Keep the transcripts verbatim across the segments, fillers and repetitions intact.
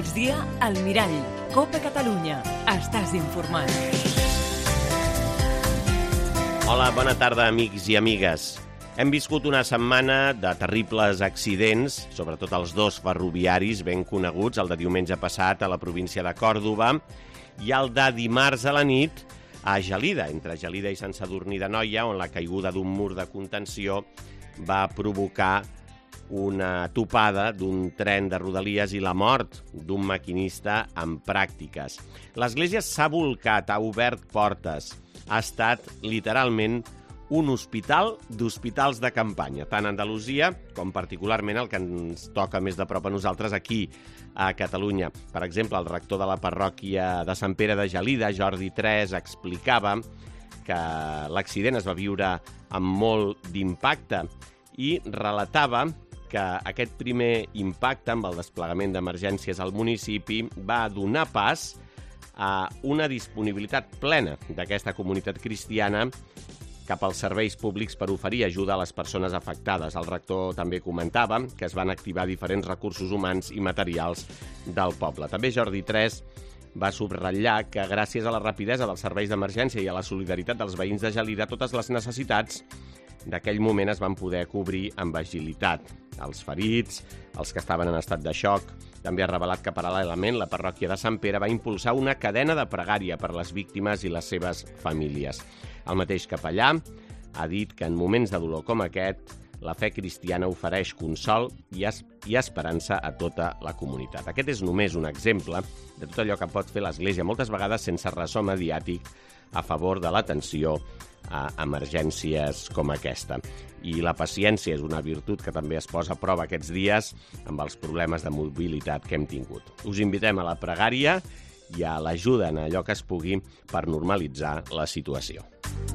migdia, al Mirall. Copa Catalunya. Estàs informat. Hola, bona tarda, amics i amigues. Hem viscut una setmana de terribles accidents, sobretot els dos ferroviaris ben coneguts, el de diumenge passat a la província de Còrdova i el de dimarts a la nit a Gelida, entre Gelida i Sant Sadurní d'Anoia, on la caiguda d'un mur de contenció va provocar una topada d'un tren de Rodalies i la mort d'un maquinista en pràctiques. L'església s'ha volcat, ha obert portes, ha estat literalment un hospital d'hospitals de campanya, tant a Andalusia com particularment el que ens toca més de prop a nosaltres aquí a Catalunya. Per exemple, el rector de la parròquia de Sant Pere de Gelida, Jordi tres, explicava que l'accident es va viure amb molt d'impacte i relatava que aquest primer impacte amb el desplegament d'emergències al municipi va donar pas a una disponibilitat plena d'aquesta comunitat cristiana cap als serveis públics per oferir ajuda a les persones afectades. El rector també comentava que es van activar diferents recursos humans i materials del poble. També Jordi tres va subratllar que gràcies a la rapidesa dels serveis d'emergència i a la solidaritat dels veïns de Gelida, totes les necessitats d'aquell moment es van poder cobrir amb agilitat. Els ferits, els que estaven en estat de xoc. També ha revelat que paral·lelament la parròquia de Sant Pere va impulsar una cadena de pregària per les víctimes i les seves famílies. El mateix capellà ha dit que en moments de dolor com aquest, la fe cristiana ofereix consol i, es i esperança a tota la comunitat. Aquest és només un exemple de tot allò que pot fer l'Església, moltes vegades sense ressò mediàtic, a favor de l'atenció a emergències com aquesta. I la paciència és una virtut que també es posa a prova aquests dies amb els problemes de mobilitat que hem tingut. Us invitem a la pregària i a l'ajuda en allò que es pugui per normalitzar la situació.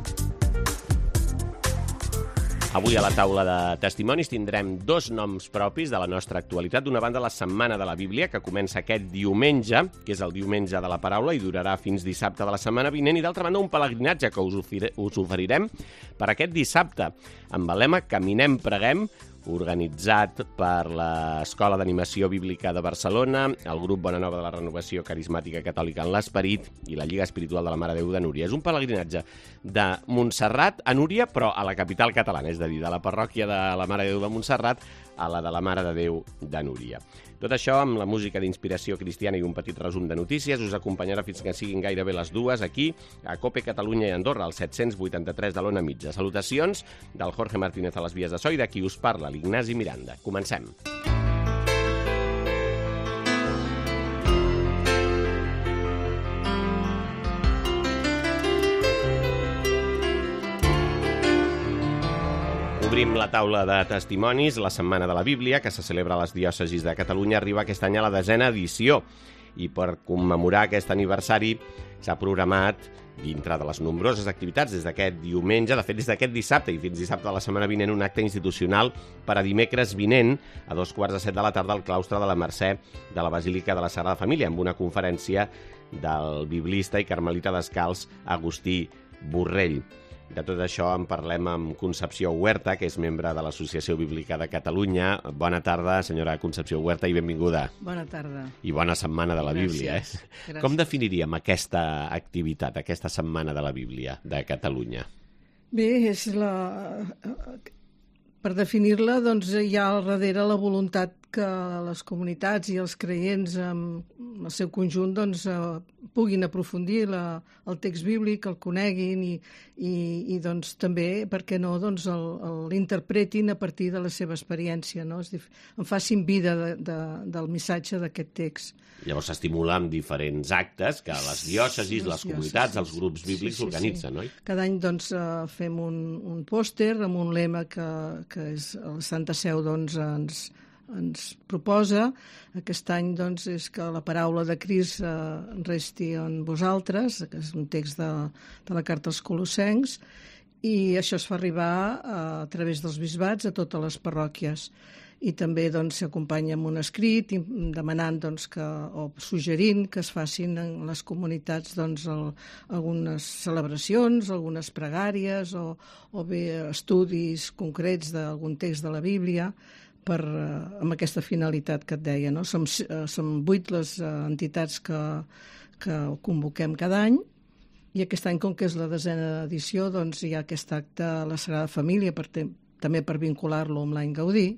Avui a la taula de testimonis tindrem dos noms propis de la nostra actualitat. D'una banda, la Setmana de la Bíblia, que comença aquest diumenge, que és el diumenge de la paraula, i durarà fins dissabte de la setmana vinent. I d'altra banda, un pelegrinatge que us, us oferirem per aquest dissabte, amb el lema Caminem, Preguem, organitzat per l'Escola d'Animació Bíblica de Barcelona, el grup Bona Nova de la Renovació Carismàtica Catòlica en l'Esperit i la Lliga Espiritual de la Mare de Déu de Núria. És un pelegrinatge de Montserrat a Núria, però a la capital catalana, és a dir, de la parròquia de la Mare de Déu de Montserrat a la de la Mare de Déu de Núria. Tot això amb la música d'inspiració cristiana i un petit resum de notícies us acompanyarà fins que siguin gairebé les dues aquí a Cope Catalunya i Andorra, al set-cents vuitanta-tres de l'Ona Mitja. Salutacions del Jorge Martínez a les vies de so i de qui us parla, l'Ignasi Miranda. Comencem. Obrim la taula de testimonis. La Setmana de la Bíblia, que se celebra a les diòcesis de Catalunya, arriba aquest any a la desena edició. I per commemorar aquest aniversari s'ha programat, dintre de les nombroses activitats, des d'aquest diumenge, de fet des d'aquest dissabte i fins dissabte de la setmana vinent, un acte institucional per a dimecres vinent, a dos quarts de set de la tarda, al claustre de la Mercè de la Basílica de la Sagrada Família, amb una conferència del biblista i carmelita descalç Agustí Borrell. De tot això en parlem amb Concepció Huerta, que és membre de l'Associació Bíblica de Catalunya. Bona tarda, senyora Concepció Huerta, i benvinguda. Bona tarda. I bona Setmana de la Bíblia. Gràcies. Eh? Gràcies. Com definiríem aquesta activitat, aquesta Setmana de la Bíblia de Catalunya? Bé, és la... Per definir-la, doncs, hi ha al darrere la voluntat que les comunitats i els creients en el seu conjunt doncs, puguin aprofundir la, el text bíblic, el coneguin i, i, i doncs, també, per què no, doncs, l'interpretin a partir de la seva experiència, no? En facin vida de, de, del missatge d'aquest text. Llavors s'estimula amb diferents actes que les diòcesis, les, les comunitats, diòcesis, els grups bíblics sí, sí, organitzen, sí. Oi? Cada any doncs, fem un, un pòster amb un lema que, que és la Santa Seu doncs, ens, ens proposa. Aquest any doncs, és que la paraula de Crist eh, resti en vosaltres, que és un text de, de la carta als Colossencs, i això es fa arribar a, a través dels bisbats a totes les parròquies. I també doncs, s'acompanya amb un escrit demanant doncs, que, o suggerint que es facin en les comunitats doncs, el, algunes celebracions, algunes pregàries o, o bé estudis concrets d'algun text de la Bíblia per, uh, amb aquesta finalitat que et deia. No? Som, uh, som vuit les uh, entitats que, que convoquem cada any, i aquest any, com que és la desena edició, doncs hi ha aquest acte a la Sagrada Família, per te, també per vincular-lo amb l'any Gaudí,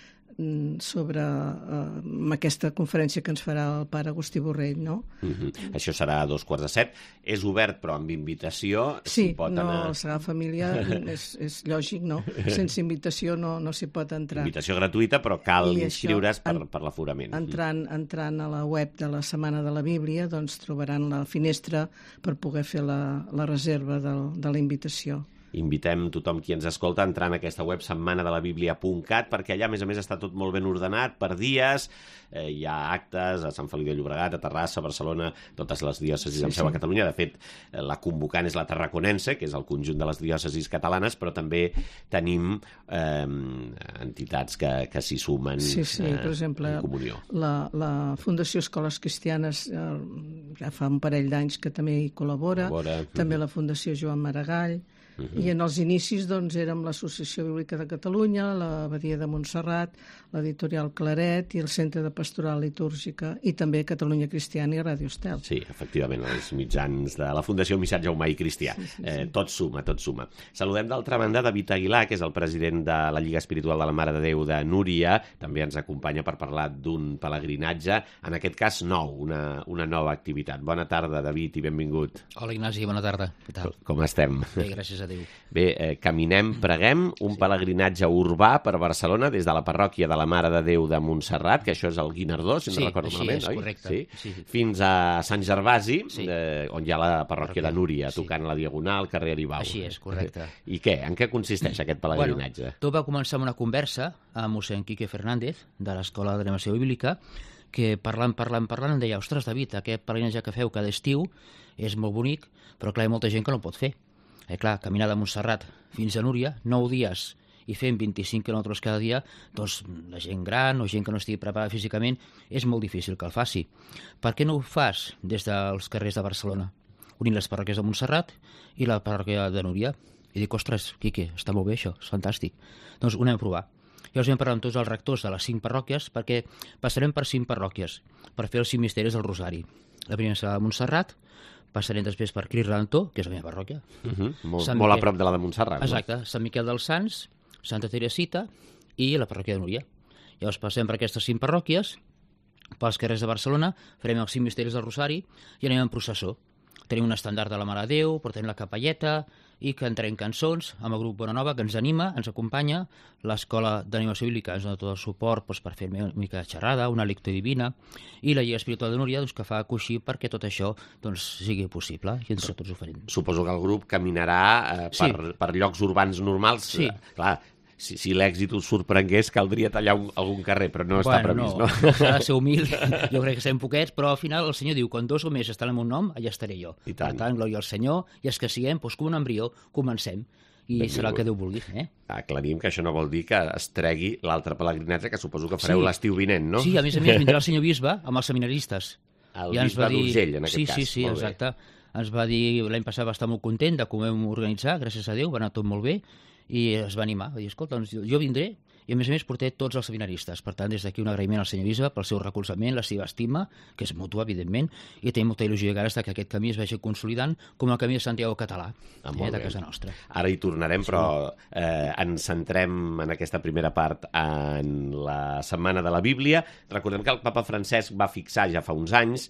sobre uh, amb aquesta conferència que ens farà el pare Agustí Borrell, no? Mm-hmm. Això serà a dos quarts de set. És obert, però amb invitació. Sí, pot no, anar... la Sagrada Família és, és lògic, no? Sense invitació no, no s'hi pot entrar. Invitació gratuïta, però cal I inscriure's això, per, per l'aforament. Entrant, entrant a la web de la Setmana de la Bíblia, doncs trobaran la finestra per poder fer la, la reserva de, de la invitació. Invitem tothom qui ens escolta a entrar en aquesta web setmana de la bíblia punt cat, perquè allà, a més a més, està tot molt ben ordenat per dies. Eh, hi ha actes a Sant Feliu de Llobregat, a Terrassa, a Barcelona, totes les diòcesis sí, amb seu sí. a Catalunya. De fet, la convocant és la Tarraconense, que és el conjunt de les diòcesis catalanes, però també tenim eh, entitats que, que s'hi sumen sí, sí. Eh, per exemple, en comunió. La, la Fundació Escoles Cristianes eh, ja fa un parell d'anys que també hi col·labora, Col·labora. també la Fundació Joan Maragall. Uh-huh. I en els inicis doncs, érem l'Associació Bíblica de Catalunya, l'Abadia de Montserrat, l'Editorial Claret i el Centre de Pastoral Litúrgica, i també Catalunya Cristiana i Ràdio Estel. Sí, efectivament, els mitjans de la Fundació Missatge Humà i Cristià. Sí, sí, sí. Eh, tot suma, tot suma. Saludem d'altra banda David Aguilar, que és el president de la Lliga Espiritual de la Mare de Déu de Núria. També ens acompanya per parlar d'un pelegrinatge, en aquest cas nou, una, una nova activitat. Bona tarda, David, i benvingut. Hola, Ignasi, bona tarda. Què tal? Com estem? Bé, gràcies a Déu. Bé, eh, caminem, preguem, un sí. pelegrinatge urbà per Barcelona des de la parròquia de la Mare de Déu de Montserrat, que això és el Guinardó, si sí, no recordo malament, és, oi? Correcte. Sí? Sí, sí. Fins a Sant Gervasi, sí. eh, on hi ha la parròquia de Núria, sí. tocant la Diagonal, carrer Aribau. Així és, correcte. I què? En què consisteix aquest pelegrinatge? Bueno, tot va començar amb una conversa amb mossèn Quique Fernández, de l'Escola d'Animació Bíblica, que parlant, parlant, parlant, em deia, ostres, David, aquest pelegrinatge que feu cada estiu és molt bonic, però clar, hi ha molta gent que no pot fer. Eh, clar, caminar de Montserrat fins a Núria, nou dies, i fent vint-i-cinc quilòmetres cada dia, doncs la gent gran o gent que no estigui preparada físicament, és molt difícil que el faci. Per què no ho fas des dels carrers de Barcelona, unint les parròquies de Montserrat i la parròquia de Núria? I dic, ostres, Quique, està molt bé això, és fantàstic. Doncs ho anem a provar. Llavors vam parlar amb tots els rectors de les cinc parròquies, perquè passarem per cinc parròquies per fer els cinc misteris del Rosari. La primera serà de Montserrat, passarem després per Cris Redemptor, que és la meva parròquia. Uh-huh. Molt, molt a prop de la de Montserrat. Exacte, no? Sant Miquel dels Sants, Santa Teresita i la parròquia de Núria. Llavors passem per aquestes cinc parròquies, pels carrers de Barcelona, farem els cinc misteris del Rosari i anem en processó. Tenim un estendard de la Mare de Déu, portem la capelleta i cantarem cançons amb el grup Bona Nova, que ens anima, ens acompanya, l'Escola d'Animació Bíblica ens dona tot el suport doncs, per fer una mica de xerrada, una lectura divina, i la Lliga Espiritual de Núria doncs, que fa coixí perquè tot això doncs, sigui possible i ens tots oferim. Suposo que el grup caminarà eh, per, sí. per llocs urbans normals. Sí. Eh, clar, si, si l'èxit us sorprengués, caldria tallar un, algun carrer, però no bueno, està previst, no? no? S'ha de ser humil, jo crec que serem poquets, però al final el Senyor diu, quan dos o més estan en el meu nom, allà estaré jo. I tant. Per tant, glòria al Senyor, i els que siguem, doncs, com un embrió, comencem. I Benvingut. Serà el que Déu vulgui. Eh? Aclarim que això no vol dir que es tregui l'altre pelegrinatge, que suposo que fareu sí. l'estiu vinent, no? Sí, a més a més vindrà el senyor bisbe amb els seminaristes. El I bisbe dir... d'Urgell, en aquest sí, cas. Sí, sí, molt exacte. Bé. Ens va dir, l'any passat va estar molt content de com ho vam organitzar, gràcies a Déu, va anar tot molt bé, i es va animar, va dir, escolta, doncs jo vindré, i a més a més porté tots els seminaristes. Per tant, des d'aquí un agraïment al senyor bisbe pel seu recolzament, la seva estima, que és mútua, evidentment, i tenim molta il·lusió i ganes que aquest camí es vagi consolidant com el camí de Santiago català, ah, eh, de casa nostra. Ara hi tornarem, però eh, ens centrem en aquesta primera part en la Setmana de la Bíblia. Recordem que el papa Francesc va fixar ja fa uns anys,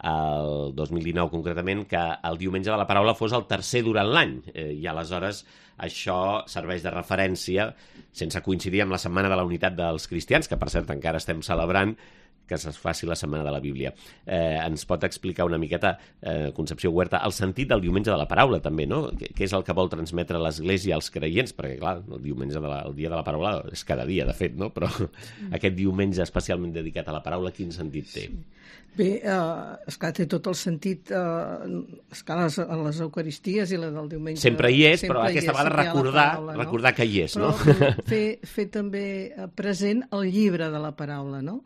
el dos mil dinou concretament, que el diumenge de la paraula fos el tercer durant l'any, eh, i aleshores això serveix de referència, sense coincidir amb la Setmana de la Unitat dels Cristians, que per cert encara estem celebrant, que es faci la Setmana de la Bíblia. Eh, ens pot explicar una miqueta, eh, Concepció Huerta, el sentit del diumenge de la paraula, també, no? Què és el que vol transmetre l'Església als creients? Perquè, clar, el diumenge de la, el dia de la paraula és cada dia, de fet, no? Però aquest diumenge especialment dedicat a la paraula, quin sentit té? Bé, eh, esclar, té tot el sentit, eh, esclar, les, les Eucaristies i la del diumenge... Sempre hi és, però aquesta vegada recordar, paraula, no? recordar que hi és, però, no? Però fer, fer també present el llibre de la paraula, no?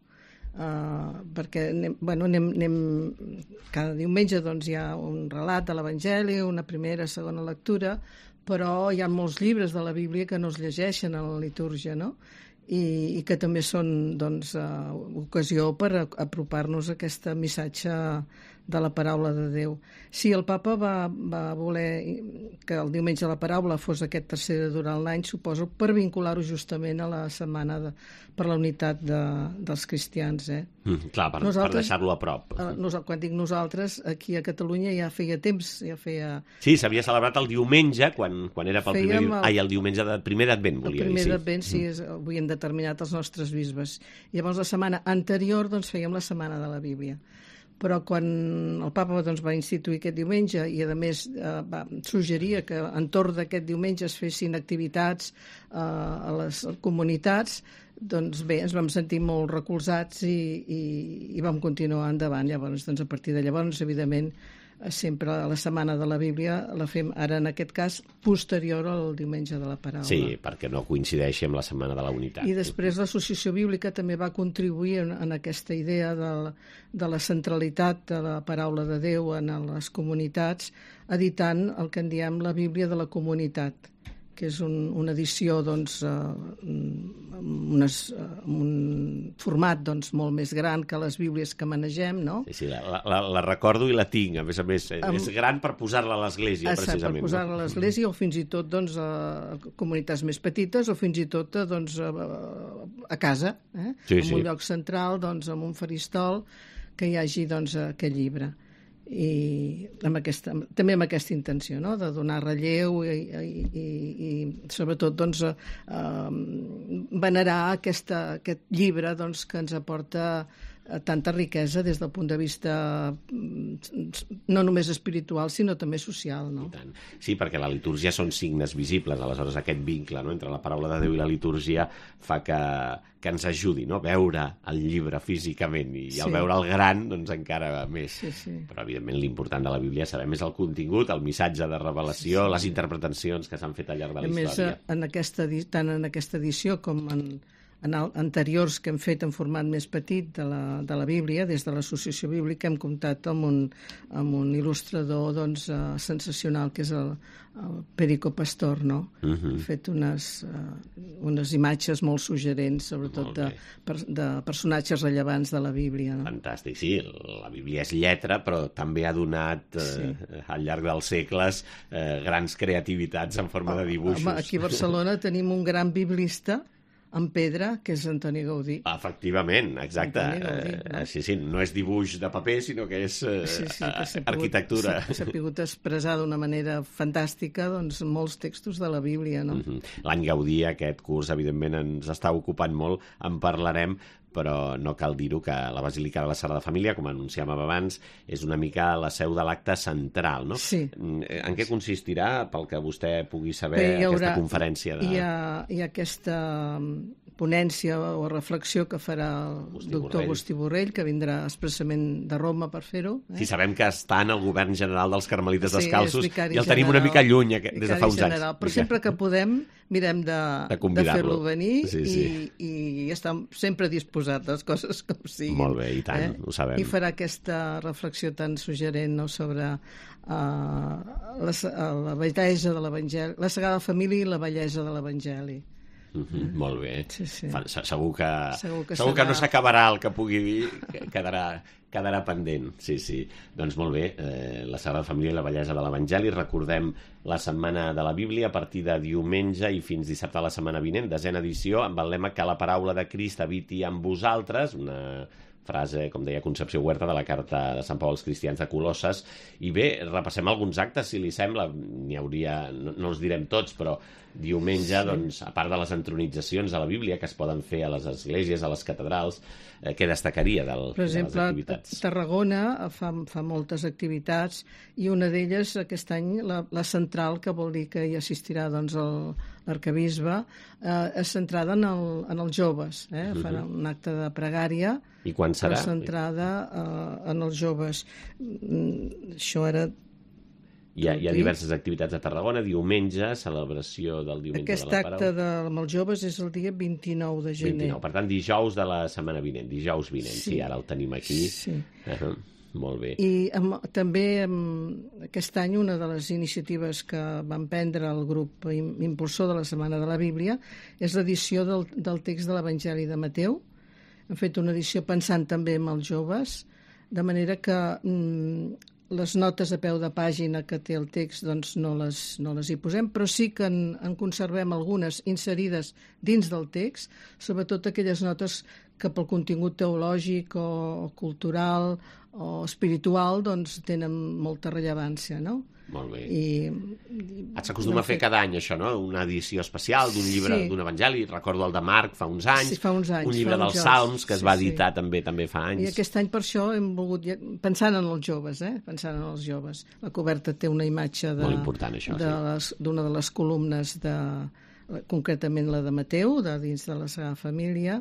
Uh, perquè anem, bueno, anem, anem, cada diumenge doncs, hi ha un relat de l'Evangeli, una primera, segona lectura, però hi ha molts llibres de la Bíblia que no es llegeixen a la litúrgia, no? i, i que també són doncs, uh, ocasió per a, apropar-nos a aquest missatge de la paraula de Déu. Sí, el papa va, va voler que el diumenge de la paraula fos aquest tercer durant l'any, suposo, per vincular-ho justament a la setmana de, per la unitat de, dels cristians. Eh? Mm, clar, per, per deixar-lo a prop. Uh, nos, quan dic nosaltres, aquí a Catalunya ja feia temps, ja feia... Sí, s'havia celebrat el diumenge, quan, quan era pel primer... El, ai, el diumenge de primer d'Advent, volia dir. El primer sí. d'Advent, sí, és, avui hem determinat els nostres bisbes. Llavors, la setmana anterior, doncs, fèiem la setmana de la Bíblia. Però quan el papa doncs, va instituir aquest diumenge i, a més, eh, va suggerir que entorn d'aquest diumenge es fessin activitats eh, a les comunitats, doncs bé, ens vam sentir molt recolzats i, i, i vam continuar endavant. Llavors, doncs, a partir de llavors, evidentment, sempre la setmana de la Bíblia la fem ara, en aquest cas, posterior al diumenge de la paraula. Sí, perquè no coincideixi amb la setmana de la unitat. I després l'Associació Bíblica també va contribuir en, en aquesta idea de, de la centralitat de la paraula de Déu en les comunitats, editant el que en diem la Bíblia de la comunitat, que és un, una edició doncs, uh, amb, unes, uh, amb un format doncs, molt més gran que les bíblies que manegem, no? Sí, sí, la, la, la recordo i la tinc, a més a més. Amb... És gran per posar-la a l'església, precisament. Per posar-la a l'església, o fins i tot doncs, a comunitats més petites, o fins i tot doncs, a, a casa, eh? Sí, en sí. un lloc central, doncs, amb un faristol, que hi hagi doncs, aquest llibre. I amb aquesta, també amb aquesta intenció, no? De donar relleu i, i, i, i sobretot doncs, eh, venerar aquesta, aquest llibre doncs, que ens aporta tanta riquesa des del punt de vista no només espiritual, sinó també social. No? I tant. Sí, perquè la litúrgia són signes visibles, aleshores aquest vincle, no?, entre la paraula de Déu i la litúrgia fa que, que ens ajudi, no?, veure el llibre físicament, i al sí. veure el gran, doncs encara més. Sí, sí. Però, evidentment, l'important de la Bíblia sabem és el contingut, el missatge de revelació, sí, sí. les interpretacions que s'han fet al llarg de la a història. Més, en aquesta, tant en aquesta edició com en en anteriors que hem fet en format més petit de la, de la Bíblia, des de l'Associació Bíblica, hem comptat amb un, amb un il·lustrador doncs, uh, sensacional, que és el, el Perico Pastor, no? Uh -huh. Ha fet unes, uh, unes imatges molt suggerents, sobretot de, de personatges rellevants de la Bíblia. No? Fantàstic, sí, la Bíblia és lletra, però també ha donat, eh, sí. al llarg dels segles, eh, grans creativitats en forma de dibuixos. Home, aquí a Barcelona tenim un gran biblista, en pedra, que és Antoni Gaudí. Efectivament, exacte. Gaudí, no? Eh, sí, sí, no és dibuix de paper, sinó que és eh, sí, sí, que s'ha arquitectura. S'ha sapigut expressar d'una manera fantàstica doncs, molts textos de la Bíblia. No? Mm-hmm. L'any Gaudí, aquest curs, evidentment, ens està ocupant molt, en parlarem, però no cal dir-ho que la Basílica de la Sagrada Família, com anunciàvem abans, és una mica la seu de l'acte central, no? Sí. En què consistirà, pel que vostè pugui saber, haurà, aquesta conferència? De... Hi ha, hi ha aquesta ponència o reflexió que farà el doctor Agustí Borrell, que vindrà expressament de Roma per fer-ho. Eh? Sí, sabem que està en el govern general dels Carmelites sí, Descalços i el general, tenim una mica lluny des de fa uns general, anys. Però sempre que podem mirem de, de, de fer-lo venir sí, sí. i, i està sempre disposat a les coses com siguin. Molt bé, i tant, eh? Ho sabem. I farà aquesta reflexió tan suggerent, no?, sobre uh, la, la bellesa de l'Evangeli, la Sagrada Família i la bellesa de l'Evangeli. Mm-hmm, molt bé. Sí, sí. Segur que, segur que, segur serà... que no s'acabarà el que pugui dir, que quedarà, quedarà pendent. Sí, sí. Doncs molt bé, eh, la Sagrada Família i la bellesa de l'Evangeli. Recordem la Setmana de la Bíblia a partir de diumenge i fins dissabte de la setmana vinent, desena edició, amb el lema que la paraula de Crist habiti amb vosaltres, una frase, com deia, Concepció Huerta, de la carta de Sant Pau als cristians de Colosses. I bé, repassem alguns actes, si li sembla. N'hi hauria, no, no els direm tots, però diumenge, sí. doncs, a part de les entronitzacions de la Bíblia que es poden fer a les esglésies, a les catedrals, eh, què destacaria del, per exemple, de les activitats? Tarragona fa, fa moltes activitats i una d'elles aquest any, la, la central, que vol dir que hi assistirà doncs, l'arquebisbe, eh, és centrada en, el, en els joves. Eh? Fan uh-huh. un acte de pregària. I quan serà? Centrada eh, en els joves. Mm, això era... Hi ha, hi ha diverses activitats a Tarragona, diumenge, celebració del diumenge Aquest de la paraula. Aquest acte de, amb els joves és el dia vint-i-nou de gener. vint-i-nou, per tant, dijous de la setmana vinent, dijous vinent, sí, sí ara el tenim aquí. Sí. Uh-huh. Molt bé. I amb, també amb, aquest any una de les iniciatives que van prendre el grup impulsor de la Setmana de la Bíblia és l'edició del, del text de l'Evangeli de Mateu. Hem fet una edició pensant també en els joves, de manera que mm, les notes a peu de pàgina que té el text doncs no les, no les hi posem, però sí que en, en conservem algunes inserides dins del text, sobretot aquelles notes que pel contingut teològic o, o cultural o espiritual doncs tenen molta rellevància, no? Molt bé. I, i s'acostuma a fer cada any això, no? Una edició especial d'un llibre, sí. d'un evangeli. Recordo el de Marc fa uns anys, sí, fa uns anys un llibre dels anys. Salms que es sí, va sí. editar també també fa anys. I aquest any per això hem volgut, pensant en els joves, eh? pensant en els joves. La coberta té una imatge de, molt important, això, de sí. les, d'una de les columnes, de, concretament la de Mateu, de dins de la seva família,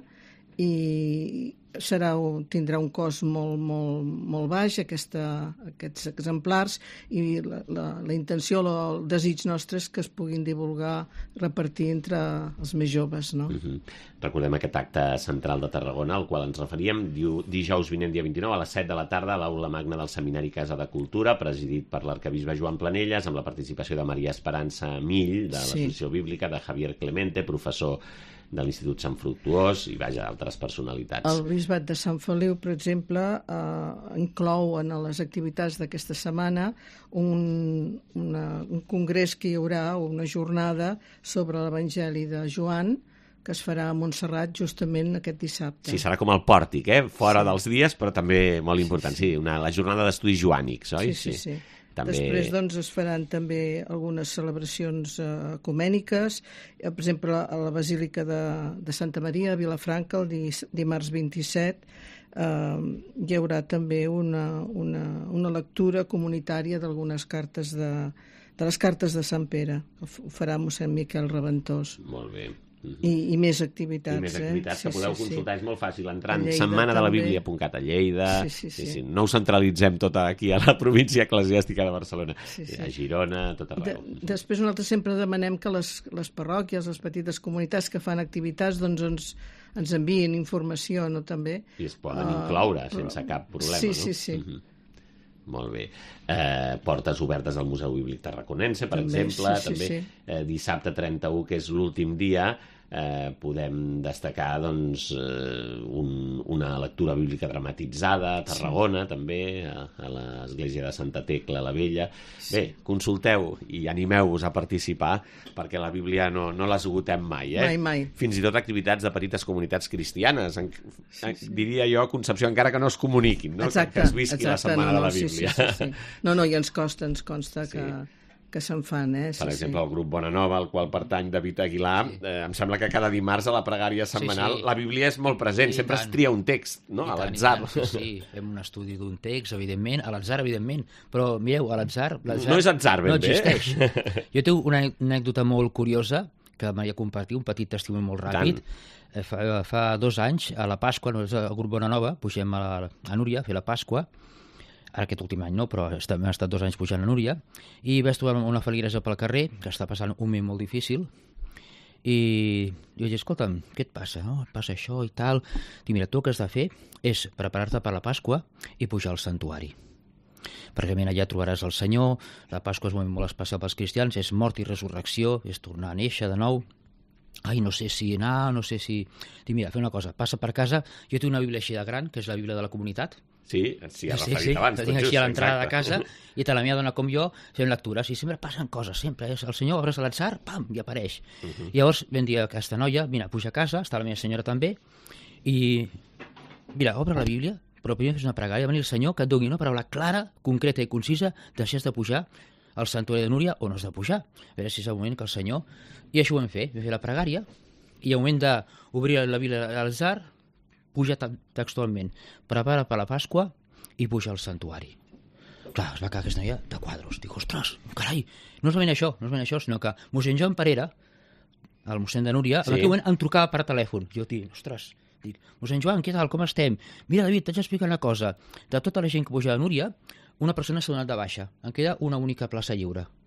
i serà, tindrà un cost molt, molt, molt baix, aquesta, aquests exemplars, i la, la, la intenció, el desig nostre és que es puguin divulgar, repartir entre els més joves. No? Uh-huh. Recordem aquest acte central de Tarragona, al qual ens referíem, diu, dijous vinent, dia vint-i-nou, a les set de la tarda, a l'Aula Magna del Seminari Casa de Cultura, presidit per l'arquebisbe Joan Planelles, amb la participació de Maria Esperança Mill, de l'Associació sí. Bíblica, de Javier Clemente, professor de l'Institut Sant Fructuós, i vaja, altres personalitats. El Bisbat de Sant Feliu, per exemple, eh, inclou en les activitats d'aquesta setmana un, una, un congrés que hi haurà, una jornada sobre l'Evangeli de Joan, que es farà a Montserrat justament aquest dissabte. Sí, serà com el pòrtic, eh? Fora sí. dels dies, però també molt important. Sí, sí. sí una, la jornada d'estudis joànics, oi? Sí, sí, sí. sí. També... Després doncs, es faran també algunes celebracions eh, ecumèniques. Eh, per exemple, a la Basílica de, de Santa Maria, a Vilafranca, el di, dimarts vint-i-set, eh, hi haurà també una, una, una lectura comunitària d'algunes cartes de, de les cartes de Sant Pere. Ho farà mossèn Miquel Reventós. Molt bé. Uh-huh. I, i més activitats. I més activitats eh? que sí, podeu sí, consultar, sí. és molt fàcil, entrant Lleida, setmana de la bíblia punt cat a Lleida, sí, sí, sí. Sí, sí. No ho centralitzem tot aquí a la província eclesiàstica de Barcelona, sí, sí. a Girona, tot arreu. De, després nosaltres sempre demanem que les, les parròquies, les petites comunitats que fan activitats, doncs ens, ens envien informació, no, també. I es poden uh, incloure però... sense cap problema, sí, no? Sí, sí, sí. Uh-huh. Molt bé. Eh, portes obertes al Museu Bíblic Tarraconense, per també, exemple, sí, sí, també sí. Eh, dissabte trenta-u, que és l'últim dia, eh, podem destacar doncs, eh, un, una lectura bíblica dramatitzada a Tarragona, sí. també, a, a l'església de Santa Tecla la Vella. Sí. Bé, consulteu i animeu-vos a participar, perquè la Bíblia no, no l'esgotem mai, eh? Mai, mai. Fins i tot activitats de petites comunitats cristianes, en, sí, en, sí. diria jo, Concepció, encara que no es comuniquin, no? Exacte, que, que es visqui exacte, la Setmana no, no, de la sí, Bíblia. Sí, sí, sí. No, no, i ens costa, ens consta sí. que... que se'n fan, eh? Sí, per exemple, sí. el grup Bona Nova, al qual pertany David Aguilar, sí. eh, em sembla que cada dimarts a la pregària setmanal sí, sí. la Bíblia és molt present, sí, sempre es tria un text, no? I a tant, l'atzar. Sí, sí, fem un estudi d'un text, evidentment, a l'atzar, evidentment, però mireu, a l'atzar... No és atzar, ben no bé. existeix. Jo tinc una anècdota molt curiosa que m'ha compartit, un petit testimoni molt ràpid. Fa, fa dos anys, a la Pasqua, no és el grup Bona Nova, pugem a, la, a Núria a fer la Pasqua, ara aquest últim any no, però hem estat dos anys pujant a Núria, i vaig trobar una feligresa pel carrer, que està passant un moment molt difícil, i jo vaig dir, escolta'm, què et passa? No? Et passa això i tal. Dic, mira, tu el que has de fer és preparar-te per la Pasqua i pujar al santuari. Perquè mira, allà trobaràs el Senyor, la Pasqua és un moment molt especial pels cristians, és mort i resurrecció, és tornar a néixer de nou. Ai, no sé si anar, no sé si... Dic, mira, fer una cosa, passa per casa, jo tinc una bíblia així de gran, que és la bíblia de la comunitat. Sí, s'hi ha referit sí, sí. abans. La tinc així a l'entrada exacte. de casa, i tant la meva dona com jo fem lectures, i sempre passen coses, sempre. És el senyor, obres l'atzar, pam, i apareix. Uh -huh. Llavors vam dir a aquesta noia, mira, puja a casa, està la meva senyora també, i mira, obre la Bíblia, però primer fes una pregària, venir el Senyor que et doni una paraula clara, concreta i concisa de si has de pujar al santuari de Núria o no has de pujar. A veure si és el moment que el Senyor... I això ho vam fer, vam fer la pregària, i al moment d'obrir la Bíblia a l'atzar, puja textualment, prepara per la Pasqua i puja al santuari. Clar, es va quedar aquesta noia de quadros. Dic, ostres, carai, no és ben això, no és ben això, sinó que mossèn Joan Parera, el mossèn de Núria, sí. en aquell moment em trucava per telèfon. Jo dic, ostres, dic, mossèn Joan, què tal, com estem? Mira, David, t'haig d'explicar una cosa. De tota la gent que puja a Núria, una persona s'ha donat de baixa. En queda una única plaça lliure.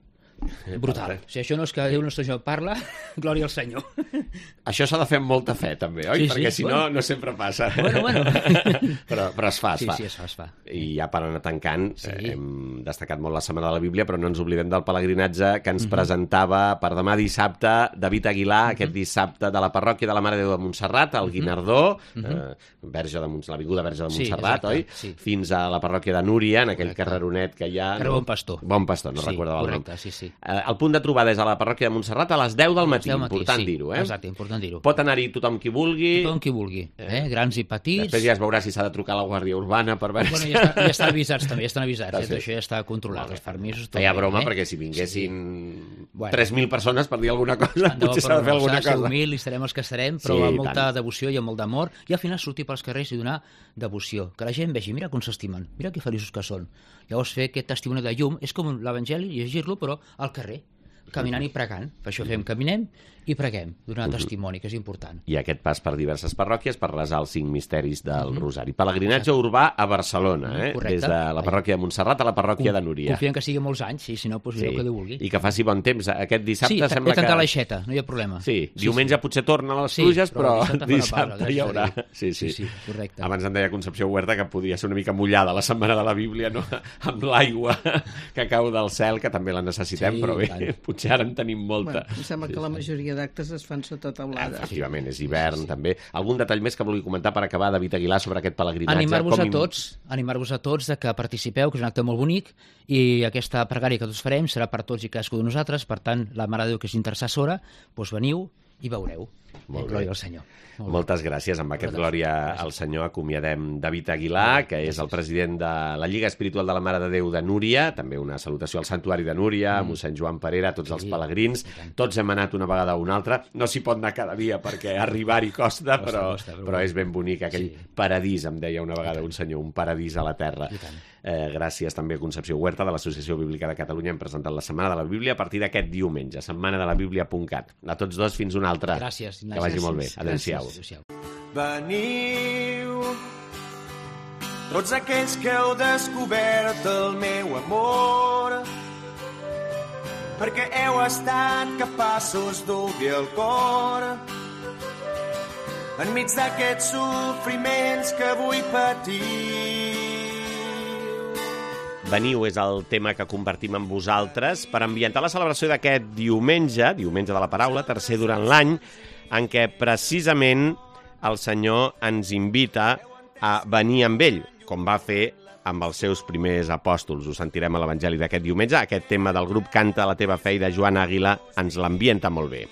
Brutal. Si això no és que Déu nostre Senyor parla, glòria al Senyor. Això s'ha de fer amb molta fe, també, oi? Sí, sí, Perquè si bueno. no, no sempre passa. Bueno, bueno. però, però es fa, es Sí, fa. sí, es fa, es fa. I ja per anar tancant, Sí. eh, hem destacat molt la Setmana de la Bíblia, però no ens oblidem del pelegrinatge que ens mm -hmm. presentava per demà dissabte David Aguilar, mm -hmm. aquest dissabte de la parròquia de la Mare de Déu de Montserrat, al Guinardó, mm -hmm. eh, Verge de Mont... l'Avinguda Verge de Sí, Montserrat, exacte, oi? sí. Fins a la parròquia de Núria, en aquell Correcte. carreronet que hi ha... Carrer Bon Pastor. Bon Pastor, no Sí, recordo el nom. correcte, sí, sí. Eh, el punt de trobada és a la parròquia de Montserrat a les deu del matí, deu matí, important sí. dir-ho, eh? Exacte, important dir-ho. Pot anar-hi tothom qui vulgui. Tothom qui vulgui, eh? Grans i petits. Després ja es veurà si s'ha de trucar a la Guàrdia Urbana per veure Bueno, si... ja, està, ja estan avisats també, ja estan avisats, Ah, eh? sí. Això ja està controlat, els permisos... tot Feia bé, broma, eh? perquè si vinguessin Bueno. tres mil persones per dir alguna cosa, No, potser s'ha de fer alguna s'ha de ser cosa. humil i estarem els que estarem, però Sí, amb i molta tant. devoció i amb molt d'amor, i al final sortir pels carrers i donar devoció, que la gent vegi, mira com s'estimen, mira que feliços que són. Llavors fer aquest testimoni de llum és com l'Evangeli, llegir-lo, però al carrer, caminant i pregant. Per això fem, caminem i preguem, donar testimoni, que és important. I aquest pas per diverses parròquies per resar els cinc misteris del Rosari. Pelegrinatge urbà a Barcelona, eh? Correcte. Des de la parròquia de Montserrat a la parròquia de Núria. Confiem que sigui molts anys, i si no, doncs mireu que Déu vulgui. I que faci bon temps. Aquest dissabte Sí, he sembla tancat que... l'aixeta, no hi ha problema. Sí, diumenge potser tornen les Sí, pluges, però, però dissabte fa una dissabte pausa, hi gràcies a haurà. Déu. Sí, sí. Sí, sí, correcte. Abans em deia Concepció Huerta que podia ser una mica mullada la setmana de la Bíblia, no? Amb l'aigua que cau del cel, que també la necessitem, Sí, però bé, tant. potser ara en tenim molta. Bueno, em sembla que la majoria d'actes es fan sota taulada. Efectivament, és hivern, també. Algun detall més que vulgui comentar per acabar, David Aguilar, sobre aquest pelegrinatge? Animar-vos a im- tots, animar-vos a tots de que participeu, que és un acte molt bonic, i aquesta pregària que tots farem serà per tots i cadascú de nosaltres, per tant, la Mare de Déu, que és intercessora, doncs veniu i veureu. Molt bé. Glòria al Senyor. Molt bé. Moltes gràcies. Amb aquest Glòria al Senyor acomiadem David Aguilar, que és el president de la Lliga Espiritual de la Mare de Déu de Núria, també una salutació al Santuari de Núria, a mossèn Joan Parera, a tots els pelegrins. Tots hem anat una vegada o una altra. No s'hi pot anar cada dia perquè arribar-hi costa, però, costa, però però és ben bonic aquell Sí. paradís, em deia una vegada un senyor, un paradís a la terra. I tant. Eh, gràcies també a Concepció Huerta de l'Associació Bíblica de Catalunya. Hem presentat la Setmana de la Bíblia a partir d'aquest diumenge, setmana de la bíblia punt cat. A tots dos, fins una altra. Gràcies, Que Ignasi. vagi molt bé. Gràcies. Adéu-siau. Adéu-siau. Veniu, tots aquells que heu descobert el meu amor, perquè heu estat capaços d'obrir el cor enmig d'aquests sofriments que vull patir. Veniu és el tema que compartim amb vosaltres per ambientar la celebració d'aquest diumenge, diumenge de la paraula, tercer durant l'any, en què precisament el Senyor ens invita a venir amb ell, com va fer amb els seus primers apòstols. Ho sentirem a l'Evangeli d'aquest diumenge. Aquest tema del grup Canta la teva fe i de Joan Àguila ens l'ambienta molt bé.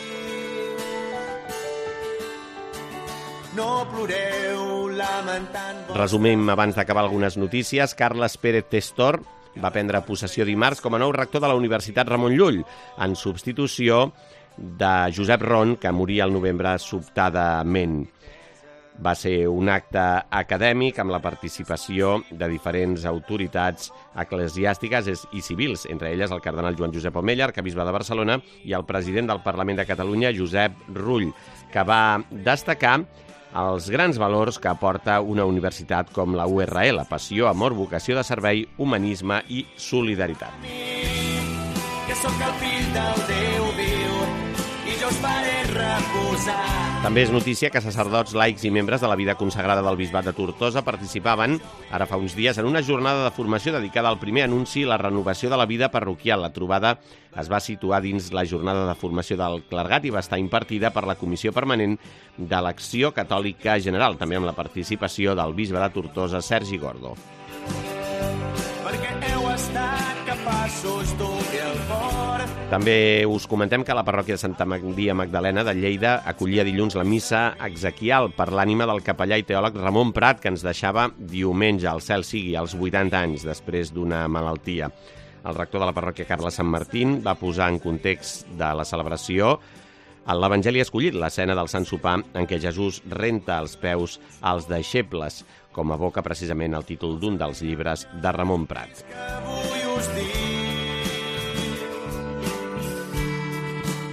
No ploreu lamentant... Resumim abans d'acabar algunes notícies. Carles Pérez Testor va prendre possessió dimarts com a nou rector de la Universitat Ramon Llull, en substitució de Josep Ron, que moria al novembre sobtadament. Va ser un acte acadèmic amb la participació de diferents autoritats eclesiàstiques i civils, entre elles el cardenal Joan Josep Omeller, arquebisbe de Barcelona, i el president del Parlament de Catalunya, Josep Rull, que va destacar els grans valors que aporta una universitat com la U R L: passió, amor, vocació de servei, humanisme i solidaritat. Que sóc el fill del Déu viu i jo us faré reposar. També és notícia que sacerdots, laics i membres de la vida consagrada del Bisbat de Tortosa participaven, ara fa uns dies, en una jornada de formació dedicada al primer anunci i la renovació de la vida parroquial. La trobada es va situar dins la jornada de formació del clergat i va estar impartida per la Comissió Permanent de l'Acció Catòlica General, també amb la participació del bisbe de Tortosa, Sergi Gordo. Perquè heu estat capaços d'obrir el cor. També us comentem que la parròquia de Santa Maria Magdalena de Lleida acollia dilluns la missa exequial per l'ànima del capellà i teòleg Ramon Prat, que ens deixava diumenge, al cel sigui, als vuitanta anys, després d'una malaltia. El rector de la parròquia, Carles Sant Martín, va posar en context de la celebració en l'Evangeli escollit, l'escena del Sant Sopar, en què Jesús renta els peus als deixebles, com evoca precisament el títol d'un dels llibres de Ramon Prat. Que vull us dir.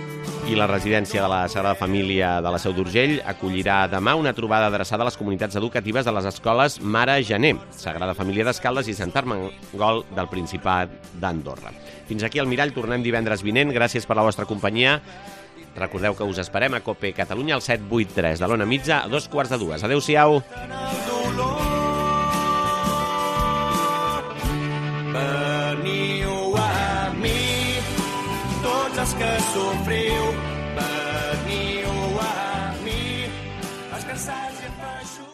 I la residència de la Sagrada Família de la Seu d'Urgell acollirà demà una trobada adreçada a les comunitats educatives de les escoles Mare Gener, Sagrada Família d'Escaldes i Sant Armengol del Principat d'Andorra. Fins aquí el Mirall, tornem divendres vinent. Gràcies per la vostra companyia. Recordeu que us esperem a Cope Catalunya al set vuit tres de l'Ona Mitja a dos quarts de dues. Adéu-siau. Veniu a mi, tots els que sofriu,